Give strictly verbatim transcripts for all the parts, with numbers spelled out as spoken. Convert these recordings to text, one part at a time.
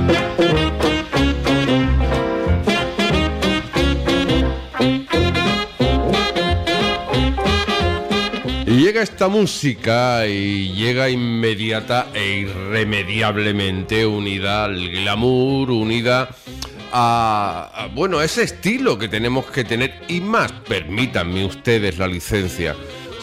Llega esta música y llega inmediata e irremediablemente unida al glamour, unida a, a, bueno, a ese estilo que tenemos que tener y más. Permítanme ustedes la licencia,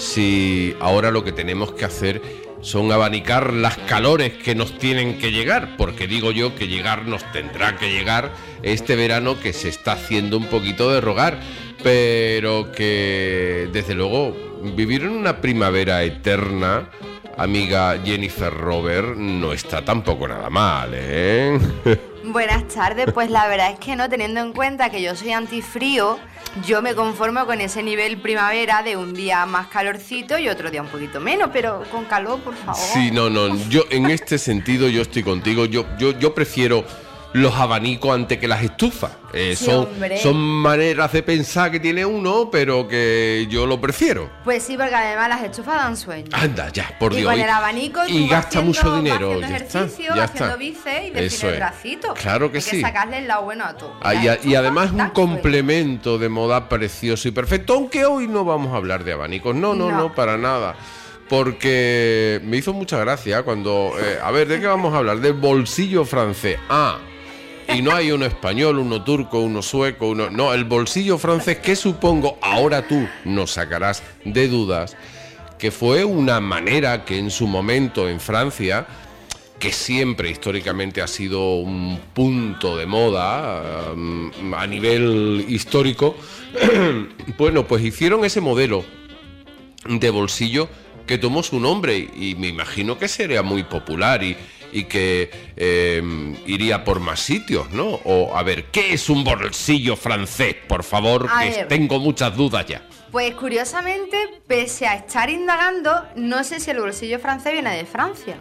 si ahora lo que tenemos que hacer son abanicar las calores que nos tienen que llegar, porque digo yo que llegar nos tendrá que llegar este verano que se está haciendo un poquito de rogar, pero que desde luego vivir en una primavera eterna, amiga Jennifer Robert, no está tampoco nada mal, ¿eh? Buenas tardes, pues la verdad es que no, teniendo en cuenta que yo soy antifrío, yo me conformo con ese nivel primavera de un día más calorcito y otro día un poquito menos, pero con calor, por favor. Sí, no, no, yo en este sentido yo estoy contigo, yo, yo, yo prefiero los abanicos antes que las estufas. Eh, Sí, son, hombre. son maneras de pensar que tiene uno, pero que yo lo prefiero. Pues sí, porque además las estufas dan sueño. Anda, ya, por Y Dios. con el abanico tú y vas gasta haciendo- mucho vas dinero. haciendo Ya está, ejercicio, ya haciendo está. bíceps y Eso defines es. bracitos. Claro que Hay sí. que sacarle el lado bueno a todo. Ah, y, La a- y estufa además un dan sueño. complemento de moda precioso y perfecto, aunque hoy no vamos a hablar de abanicos, no, no, no, No. para nada, porque me hizo mucha gracia cuando, eh, a ver, ¿de qué vamos a hablar? Del bolsillo francés. Ah, y no hay uno español, uno turco, uno sueco, uno... No, el bolsillo francés, que supongo, ahora tú nos sacarás de dudas, que fue una manera que en su momento en Francia, que siempre históricamente ha sido un punto de moda um, a nivel histórico, bueno, pues hicieron ese modelo de bolsillo que tomó su nombre y me imagino que sería muy popular y, y que eh, iría por más sitios, ¿no? O, a ver, ¿qué es un bolsillo francés? Por favor, A que ver. tengo muchas dudas ya. Pues curiosamente, pese a estar indagando, no sé si el bolsillo francés viene de Francia.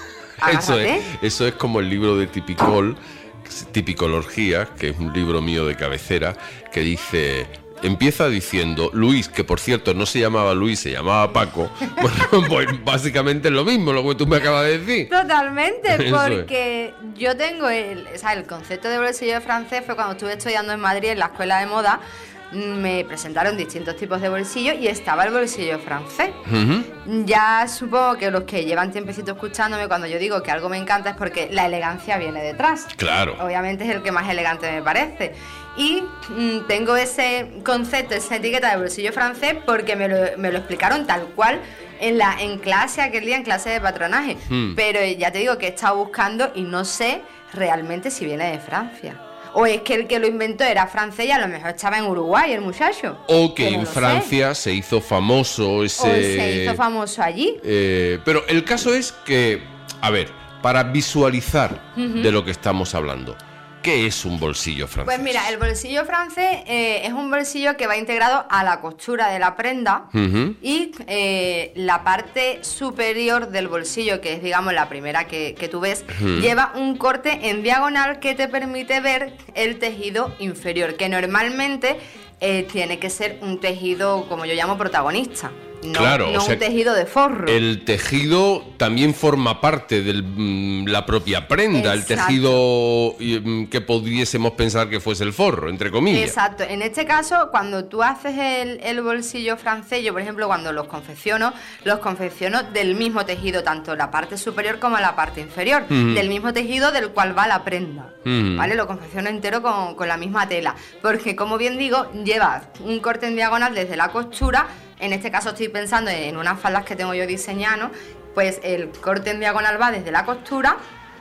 Eso Agárrate. es, eso es como el libro de Tipicol, Tipicología, que es un libro mío de cabecera, que dice... Empieza diciendo Luis, que por cierto no se llamaba Luis, se llamaba Paco. Bueno, pues básicamente es lo mismo lo que tú me acabas de decir. Totalmente, Eso es. porque yo tengo el, o sea, el concepto de bolsillo francés fue cuando estuve estudiando en Madrid en la escuela de moda, me presentaron distintos tipos de bolsillos y estaba el bolsillo francés. Ujú. Ya supongo que los que llevan tiempecito escuchándome, cuando yo digo que algo me encanta es porque la elegancia viene detrás. Claro. Obviamente es el que más elegante me parece. Y mm, tengo ese concepto, esa etiqueta de bolsillo francés porque me lo, me lo explicaron tal cual en, la, en clase, aquel día en clase de patronaje. Hmm. Pero ya te digo que he estado buscando y no sé realmente si viene de Francia. O es que el que lo inventó era francés y a lo mejor estaba en Uruguay el muchacho. O que no en lo sé. Francia se hizo famoso ese... O se hizo famoso allí. Eh, pero el caso es que, a ver, para visualizar de lo que estamos hablando, ¿qué es un bolsillo francés? Pues mira, el bolsillo francés eh, es un bolsillo que va integrado a la costura de la prenda Ujú. y eh, la parte superior del bolsillo, que es digamos la primera que, que tú ves, lleva un corte en diagonal que te permite ver el tejido inferior, que normalmente eh, tiene que ser un tejido, como yo llamo, protagonista. No, Claro, no o sea, un tejido de forro. El tejido también forma parte de la propia prenda, Exacto. el tejido mm, que pudiésemos pensar que fuese el forro, entre comillas. Exacto. En este caso, cuando tú haces el, el bolsillo francés, yo por ejemplo cuando los confecciono, los confecciono del mismo tejido, tanto la parte superior como la parte inferior, Ujú. del mismo tejido del cual va la prenda. Ujú. ¿Vale? Lo confecciono entero con, con la misma tela. Porque como bien digo, lleva un corte en diagonal desde la costura. En este caso estoy pensando en unas faldas que tengo yo diseñadas, ¿no? Pues el corte en diagonal va desde la costura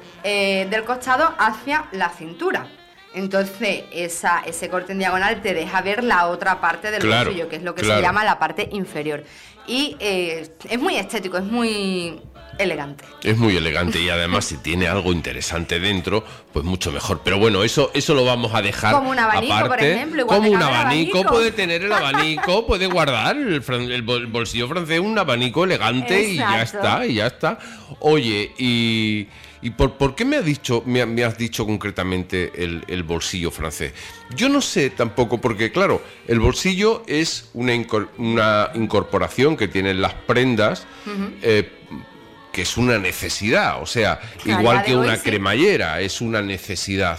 eh, del costado hacia la cintura. Entonces esa, ese corte en diagonal te deja ver la otra parte del Claro, bolsillo, que es lo que claro. se llama la parte inferior. Y eh, es muy estético, es muy elegante. Es muy elegante y además si tiene algo interesante dentro, pues mucho mejor. Pero bueno, eso eso lo vamos a dejar Como un abanico, aparte. por ejemplo, igual Como te un cabe el abanico, abanico. puede tener el abanico, puede guardar el, fran- el bol- bolsillo francés, un abanico elegante y ya Exacto. está, y ya está. Oye, y... ¿Y por, por qué me, ha dicho, me, ha- me has dicho concretamente el, el bolsillo francés? Yo no sé tampoco, porque claro, el bolsillo es una, incor- una incorporación que tienen las prendas, eh, que es una necesidad, o sea, A igual día que de hoy, una sí. cremallera, es una necesidad.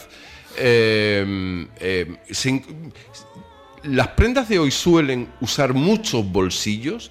Eh, eh, se- ¿Las prendas de hoy suelen usar muchos bolsillos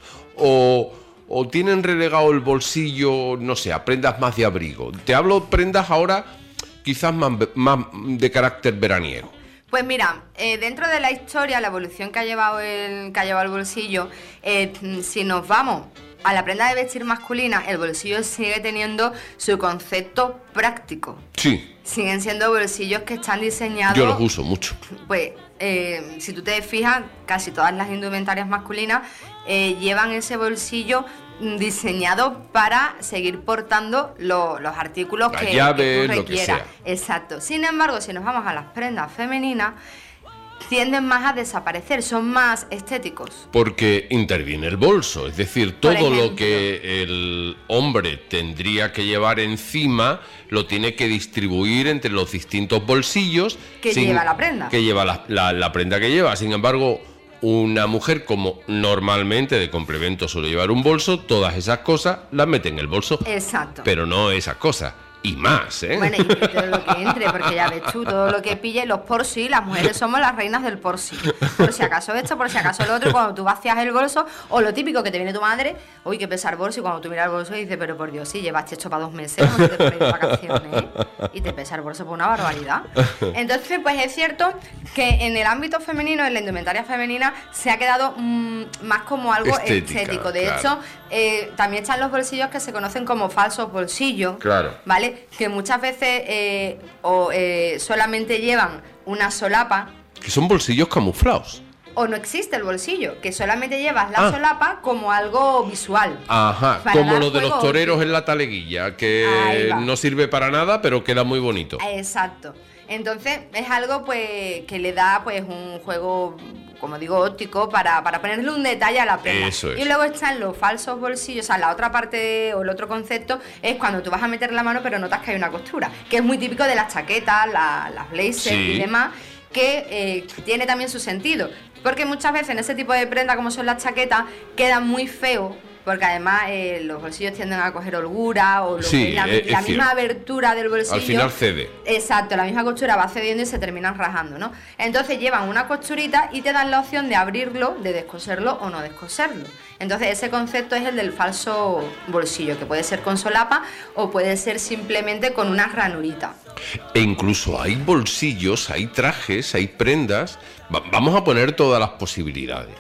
o, o tienen relegado el bolsillo, no sé, a prendas más de abrigo? Te hablo de prendas ahora quizás más, más de carácter veraniego. Pues mira, eh, dentro de la historia, la evolución que ha llevado el, que ha llevado el bolsillo, eh, si nos vamos a la prenda de vestir masculina, el bolsillo sigue teniendo su concepto práctico. Sí, Siguen siendo bolsillos que están diseñados... yo los uso mucho. Pues, eh, si tú te fijas, casi todas las indumentarias masculinas eh, llevan ese bolsillo mm, diseñado para seguir portando lo- los artículos La que, llave, que tú lo que requieras. sea. Exacto. Sin embargo, si nos vamos a las prendas femeninas, tienden más a desaparecer, son más estéticos. Porque interviene el bolso, es decir, Por todo lo ejemplo. que el hombre tendría que llevar encima lo tiene que distribuir entre los distintos bolsillos Que lleva la prenda. Que lleva la, la- la prenda que lleva. Sin embargo, una mujer, como normalmente de complemento suele llevar un bolso, todas esas cosas las mete en el bolso. Exacto. Pero no esas cosas. Y más, ¿eh? Bueno, y todo lo que entre, porque ya ves tú, todo lo que pille, los por sí, las mujeres somos las reinas del por sí. Por si acaso esto, por si acaso lo otro, y cuando tú vacías el bolso, o lo típico que te viene tu madre, uy, que pesa el bolso, y cuando tú miras el bolso y dices, pero por Dios, sí, llevaste esto para dos meses, no te pones de vacaciones, ¿eh? Y te pesa el bolso por una barbaridad. Entonces, pues es cierto que en el ámbito femenino, en la indumentaria femenina, se ha quedado mmm, más como algo Estética, estético. De claro. hecho, eh, también están los bolsillos que se conocen como falsos bolsillos. Claro. ¿Vale? Que muchas veces eh, o eh, solamente llevan una solapa Que son bolsillos camuflados. o no existe el bolsillo, que solamente llevas la Ah. solapa como algo visual. Ajá, Para como dar lo de los juego. toreros en la taleguilla, Ahí que va. no sirve para nada, pero queda muy bonito. Exacto. Entonces es algo pues que le da pues un juego, como digo, óptico para, para ponerle un detalle a la prenda. Eso es. Y luego están los falsos bolsillos, o sea, la otra parte o el otro concepto es cuando tú vas a meter la mano pero notas que hay una costura, que es muy típico de las chaquetas, la- las blazers Sí. y demás, que eh, tiene también su sentido. Porque muchas veces en ese tipo de prenda como son las chaquetas quedan muy feos. Porque además eh, los bolsillos tienden a coger holgura o lo Sí, que es la, es- es la misma cierto. abertura del bolsillo. Al final cede. Exacto, la misma costura va cediendo y se terminan rajando, ¿no? Entonces llevan una costurita y te dan la opción de abrirlo, de descoserlo o no descoserlo. Entonces ese concepto es el del falso bolsillo, que puede ser con solapa o puede ser simplemente con una ranurita. E incluso hay bolsillos, hay trajes, hay prendas. Va- vamos a poner todas las posibilidades.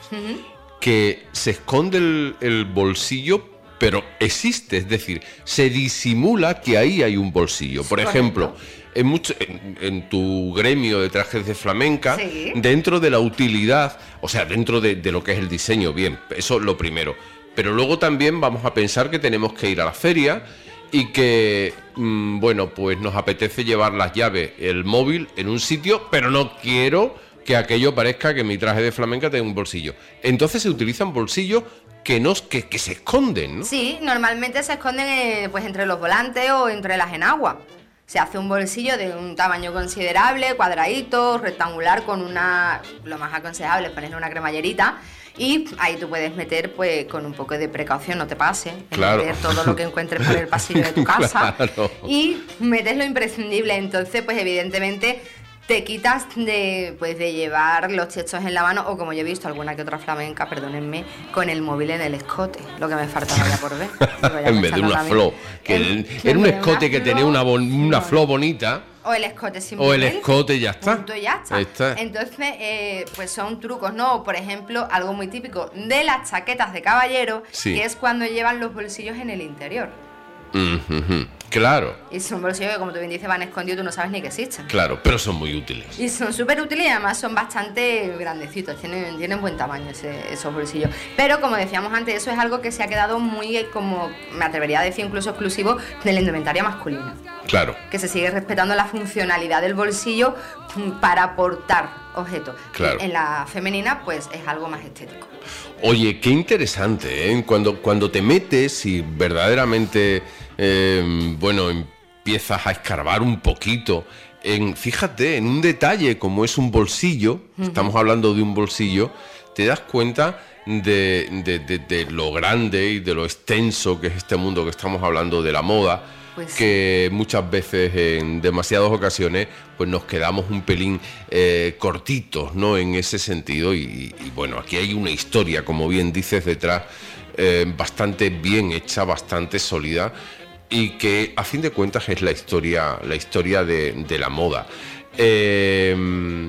Que se esconde el, el bolsillo, pero existe, es decir, se disimula que ahí hay un bolsillo. Por Correcto. ejemplo, en, mucho, en, en tu gremio de trajes de flamenca, Sí. dentro de la utilidad, o sea, dentro de, de lo que es el diseño, bien, eso es lo primero. Pero luego también vamos a pensar que tenemos que ir a la feria y que, mm, bueno, pues nos apetece llevar las llaves, el móvil en un sitio, pero no quiero que aquello parezca que mi traje de flamenca tenga un bolsillo. Entonces se utilizan bolsillos que, no, que, que se esconden, ¿no? Sí, normalmente se esconden eh, pues entre los volantes o entre las enaguas. Se hace un bolsillo de un tamaño considerable, cuadradito, rectangular, con una... Lo más aconsejable es ponerle una cremallerita. Y ahí tú puedes meter, pues, con un poco de precaución, no te pases, en Claro. meter todo lo que encuentres por el pasillo de tu casa. Claro. Y metes lo imprescindible. Entonces, pues, evidentemente, te quitas de, pues, de llevar los textos en la mano, o como yo he visto alguna que otra flamenca, perdónenme, con el móvil en el escote, lo que me faltaba ya por ver. Digo, ya En me vez de echan una también. flor. Que En- el- en era un vez de escote que flor, tenía una, bon- una no, flor bonita. O el escote O el simplemente. escote y ya está. Punto y ya está. Ahí está. Entonces, eh, pues son trucos, ¿no? Por ejemplo, algo muy típico de las chaquetas de caballero, Sí. que es cuando llevan los bolsillos en el interior. Ujú, ujú. Claro, Y son bolsillos que, como tú bien dices, van escondidos, tú no sabes ni que existen. claro, pero son muy útiles. Y son súper útiles y además son bastante grandecitos, tienen, tienen buen tamaño ese- esos bolsillos. Pero como decíamos antes, eso es algo que se ha quedado muy, eh, como me atrevería a decir, incluso exclusivo de la indumentaria masculina. Claro, Que se sigue respetando la funcionalidad del bolsillo mm, para portar objetos. Claro. En la femenina, pues es algo más estético. oye, qué interesante, ¿eh? Cuando, cuando te metes y verdaderamente, eh, bueno, empiezas a escarbar un poquito, en, fíjate, en un detalle como es un bolsillo, estamos hablando de un bolsillo, te das cuenta de, de, de, de lo grande y de lo extenso que es este mundo que estamos hablando de la moda, pues que muchas veces, en demasiadas ocasiones, pues nos quedamos un pelín eh, cortitos, ¿no? En ese sentido. Y, y bueno, aquí hay una historia, como bien dices, detrás, eh, bastante bien hecha, bastante sólida, y que a fin de cuentas es la historia, la historia de, de la moda. Eh,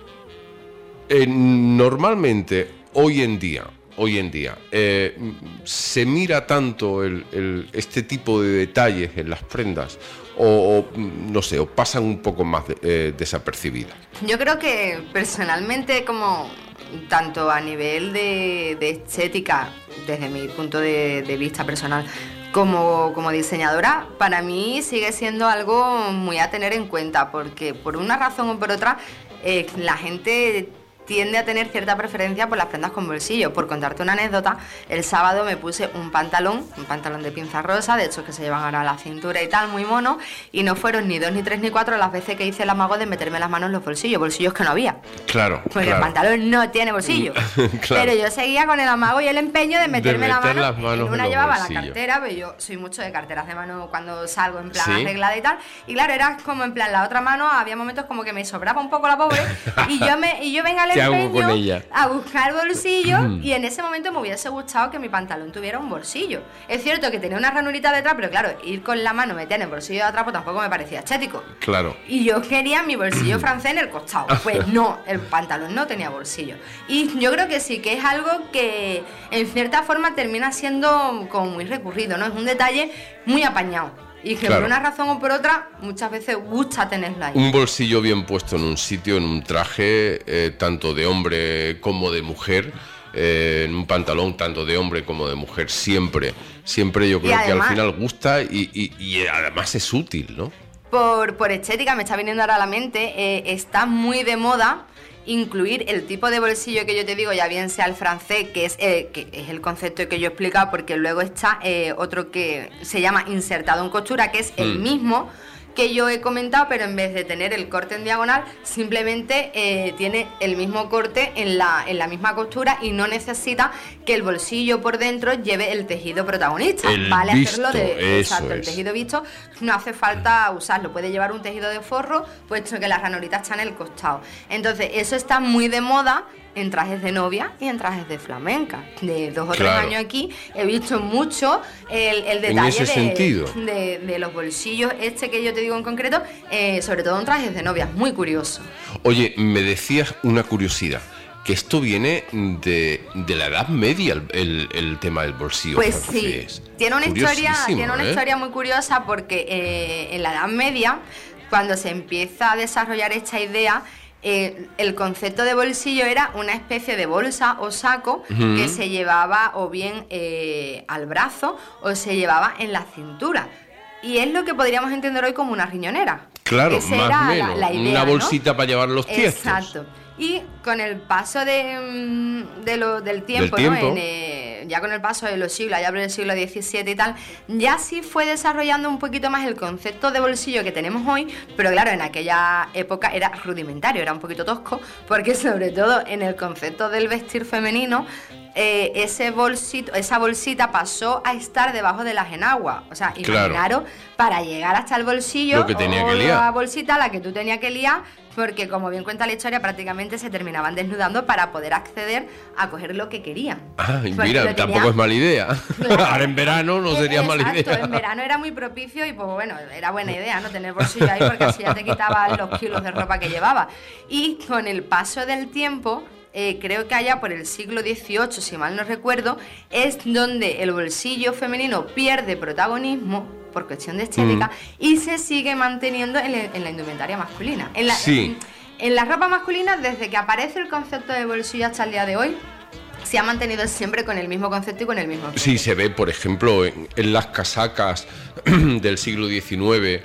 eh, normalmente, hoy en día, hoy en día, eh, se mira tanto el, el, este tipo de detalles en las prendas, o, o no sé, o pasan un poco más de, eh, desapercibidas. Yo creo que personalmente, como tanto a nivel de, de estética, desde mi punto de, de vista personal, como, como diseñadora, para mí sigue siendo algo muy a tener en cuenta, porque por una razón o por otra, eh, la gente tiende a tener cierta preferencia por las prendas con bolsillo. Por contarte una anécdota, el sábado me puse un pantalón, un pantalón de pinza rosa, de hecho que se llevan ahora a la cintura y tal, muy mono, y no fueron ni dos, ni tres, ni cuatro las veces que hice el amago de meterme las manos en los bolsillos, bolsillos que no había. Claro, Porque claro. el pantalón no tiene bolsillo. Claro. Pero yo seguía con el amago y el empeño de meterme de la meter mano. las manos en una en llevaba bolsillos. la cartera, pero yo soy mucho de carteras de mano cuando salgo en plan ¿Sí? arreglada y tal. Y claro, era como en plan la otra mano, había momentos como que me sobraba un poco la pobre y yo me y yo venga al ¿Qué hago empeño con ella? a buscar bolsillo y en ese momento me hubiese gustado que mi pantalón tuviera un bolsillo. Es cierto que tenía una ranurita detrás, pero claro, ir con la mano metida en el bolsillo de atrás pues tampoco me parecía estético. Claro. Y yo quería mi bolsillo francés en el costado. Pues no, el pantalón no tenía bolsillo. Y yo creo que sí, que es algo que en cierta forma termina siendo como muy recurrido, ¿no? Es un detalle muy apañado. Y que Claro. por una razón o por otra, muchas veces gusta tenerlo ahí. Un bolsillo bien puesto en un sitio, en un traje, eh, tanto de hombre como de mujer, eh, en un pantalón tanto de hombre como de mujer, siempre, siempre yo creo además, que al final gusta y, y, y además es útil, ¿no? Por, por estética, me está viniendo ahora a la mente, eh, está muy de moda incluir el tipo de bolsillo que yo te digo, ya bien sea el francés, que es, eh, que es el concepto que yo he explicado, porque luego está eh, otro que se llama insertado en costura, que es el Mm. mismo que yo he comentado, pero en vez de tener el corte en diagonal, simplemente eh, tiene el mismo corte en la, en la misma costura y no necesita que el bolsillo por dentro lleve el tejido protagonista. El vale visto, hacerlo de eso exacto, el es. tejido visto, no hace falta usarlo, puede llevar un tejido de forro, puesto que la ranurita está en el costado. Entonces, eso está muy de moda en trajes de novia y en trajes de flamenca. De dos o Claro. tres años aquí he visto mucho el, el detalle ese de, sentido. de, de los bolsillos, este que yo te digo en concreto, eh, sobre todo en trajes de novia, muy curioso. Oye, me decías una curiosidad, que esto viene de, de la Edad Media, el, el, el tema del bolsillo Pues francés. sí, tiene una historia, Curiosísimo, tiene una ¿eh? historia muy curiosa porque eh, en la Edad Media, cuando se empieza a desarrollar esta idea, eh, el concepto de bolsillo era una especie de bolsa o saco Ujú. que se llevaba o bien eh, al brazo o se llevaba en la cintura. Y es lo que podríamos entender hoy como una riñonera. Claro, Esa más era o la- menos, la idea, una ¿no? bolsita para llevar los tiestos. Exacto. Y con el paso de, mm, de lo, del tiempo, Del ¿no? tiempo. En, eh, ya con el paso de los siglos, ya por el siglo diecisiete y tal, ya sí fue desarrollando un poquito más el concepto de bolsillo que tenemos hoy, pero claro, en aquella época era rudimentario, era un poquito tosco, porque sobre todo en el concepto del vestir femenino, eh, ese bolsito, esa bolsita pasó a estar debajo de las enaguas. O sea, Claro. imaginaros, para llegar hasta el bolsillo, Lo que tenía o que liar. la bolsita la que tú tenías que liar, porque como bien cuenta la historia, prácticamente se terminaban desnudando para poder acceder a coger lo que querían. Ay, Porque mira, lo tampoco tenían- es mala idea. Claro. Ahora en verano no Eh, sería mala exacto, idea. en verano era muy propicio y pues bueno, era buena idea, ¿no? Tener bolsillo ahí porque así ya te quitabas los kilos de ropa que llevaba. Y con el paso del tiempo, eh, creo que allá por el siglo dieciocho, si mal no recuerdo, es donde el bolsillo femenino pierde protagonismo por cuestión de estética Mm. y se sigue manteniendo en, la- en la indumentaria masculina. En la, Sí. en, en la ropa masculina, desde que aparece el concepto de bolsillo hasta el día de hoy, se ha mantenido siempre con el mismo concepto y con el mismo enfoque. Sí, se ve, por ejemplo, en, en las casacas del siglo diecinueve.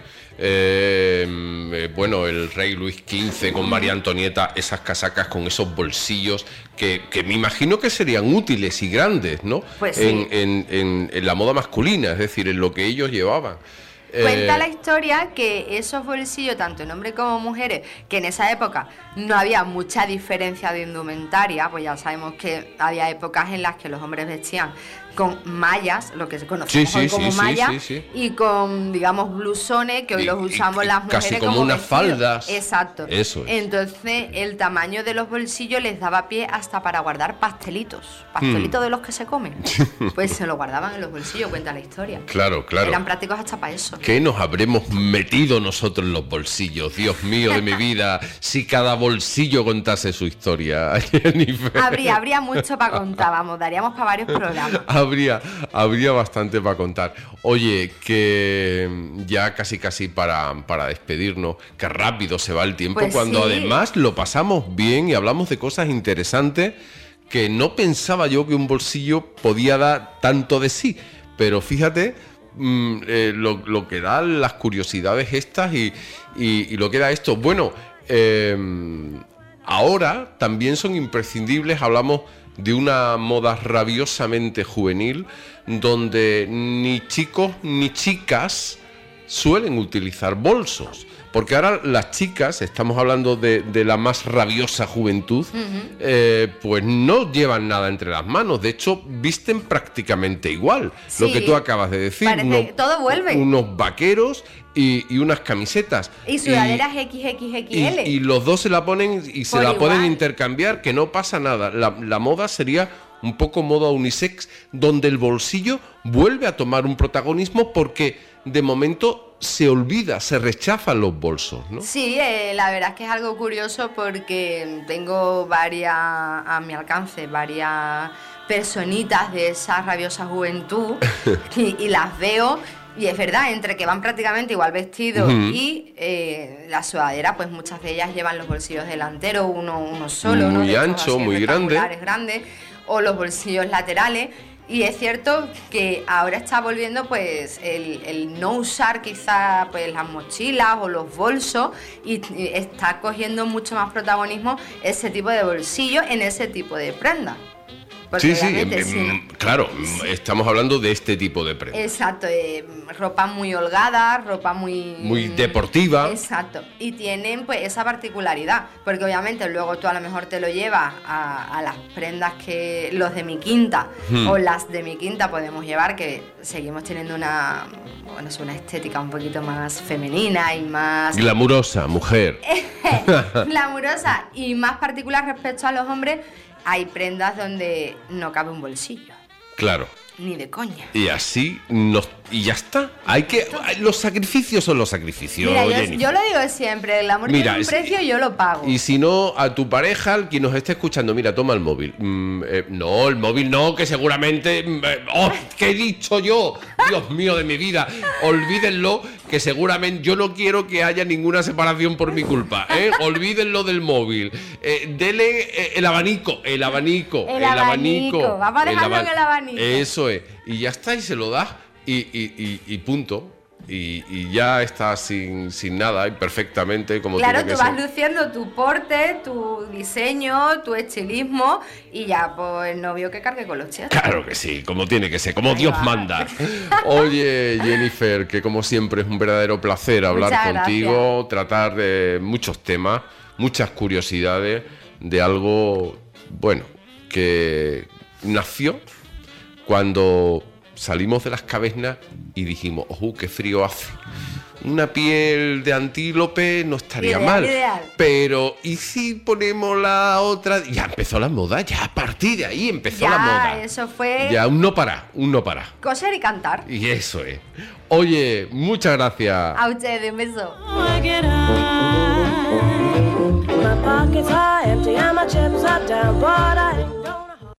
eh, eh, bueno, el rey Luis quince con María Antonieta, esas casacas con esos bolsillos que, que me imagino que serían útiles y grandes, ¿no? Pues sí. en, en, en, en la moda masculina, es decir, en lo que ellos llevaban. Cuenta la historia que esos bolsillos, tanto en hombres como mujeres, que en esa época no había mucha diferencia de indumentaria, pues ya sabemos que había épocas en las que los hombres vestían con mallas, lo que se conoce sí, sí, como sí, mallas, sí, sí, sí. y con, digamos, blusones, que hoy Y- los usamos y- y las mujeres casi como como unas vestidos. faldas. Exacto. Eso es. Entonces, el tamaño de los bolsillos les daba pie hasta para guardar pastelitos. Pastelitos Hmm. de los que se comen. Pues se los guardaban en los bolsillos, cuenta la historia. Claro, claro. Eran prácticos hasta para eso. ¿Qué nos habremos metido nosotros en los bolsillos? Dios mío de mi vida, si cada bolsillo contase su historia, Jennifer. Habría, habría mucho para contar, vamos, daríamos para varios programas. Habría, habría bastante para contar. Oye, que ya casi casi para, para despedirnos, que rápido se va el tiempo Pues cuando sí. además lo pasamos bien y hablamos de cosas interesantes que no pensaba yo que un bolsillo podía dar tanto de sí. Pero fíjate mm, eh, lo, lo que dan las curiosidades estas y, y, y lo que da esto. Bueno, eh, ahora también son imprescindibles, hablamos de una moda rabiosamente juvenil, donde ni chicos ni chicas suelen utilizar bolsos. Porque ahora las chicas, estamos hablando de, de la más rabiosa juventud, uh-huh. eh, pues no llevan nada entre las manos. De hecho, visten prácticamente igual. Sí, lo que tú acabas de decir. parece unos, que todo vuelve. Unos vaqueros y, y unas camisetas. Y sudaderas equis equis equis ele. Y, y los dos se la ponen y se Por la igual. pueden intercambiar, que no pasa nada. La, la moda sería un poco moda unisex, donde el bolsillo vuelve a tomar un protagonismo porque de momento se olvida, se rechazan los bolsos, ¿no? Sí, eh, la verdad es que es algo curioso porque tengo varias a mi alcance, varias personitas de esa rabiosa juventud y, y las veo. Y es verdad, entre que van prácticamente igual vestidos uh-huh. y eh, la sudadera, pues muchas de ellas llevan los bolsillos delanteros, uno, uno solo, muy ¿no? ancho, muy grande, grandes, o los bolsillos laterales. Y es cierto que ahora está volviendo pues el, el no usar quizá pues las mochilas o los bolsos y, y está cogiendo mucho más protagonismo ese tipo de bolsillo en ese tipo de prenda. Sí, sí, eh, sí, no. claro, sí. Estamos hablando de este tipo de prenda. Exacto, eh, ropa muy holgada, ropa muy... Muy deportiva. Exacto, y tienen pues esa particularidad, porque obviamente luego tú a lo mejor te lo llevas a, a las prendas que los de mi quinta hmm. o las de mi quinta podemos llevar, que seguimos teniendo una, bueno, es una estética un poquito más femenina y más... Glamurosa, mujer. Glamurosa y más particular respecto a los hombres. Hay prendas donde no cabe un bolsillo. Claro. Ni de coña. Y así nos, y ya está. Hay que los sacrificios son los sacrificios. Mira, yo, yo lo digo siempre, el amor mira, tiene un precio y yo lo pago. Y si no, a tu pareja, quien nos esté escuchando, mira, toma el móvil. Mm, eh, no, el móvil no, que seguramente... Eh, ¡Oh, qué he dicho yo! Dios mío de mi vida. Olvídenlo, que seguramente yo no quiero que haya ninguna separación por mi culpa. ¿eh? Olvídenlo del móvil. Eh, dele eh, el abanico, el abanico, el, el abanico. abanico. Vamos a dejarlo en el abanico. Eso es. Y ya está, y se lo das. Y, y, y, y punto. Y, y ya está sin, sin nada y perfectamente como claro, tiene que tú vas ser. luciendo tu porte, tu diseño, tu estilismo y ya pues el novio que cargue con los chicos. Claro que sí, como tiene que ser, como Ahí Dios va. manda. Oye, Jennifer, que como siempre es un verdadero placer hablar Muchas contigo, gracias. tratar de muchos temas, muchas curiosidades de algo, bueno, que nació cuando salimos de las cavernas y dijimos, ¡oh, qué frío hace! Una piel de antílope no estaría ideal, mal. Ideal. Pero, ¿y si ponemos la otra? Ya empezó la moda, ya a partir de ahí empezó ya, la moda. Eso fue. Ya, un no para, un no para. Coser y cantar. Y eso es. Oye, muchas gracias. A ustedes, un beso. My pockets are empty and my chips are down, but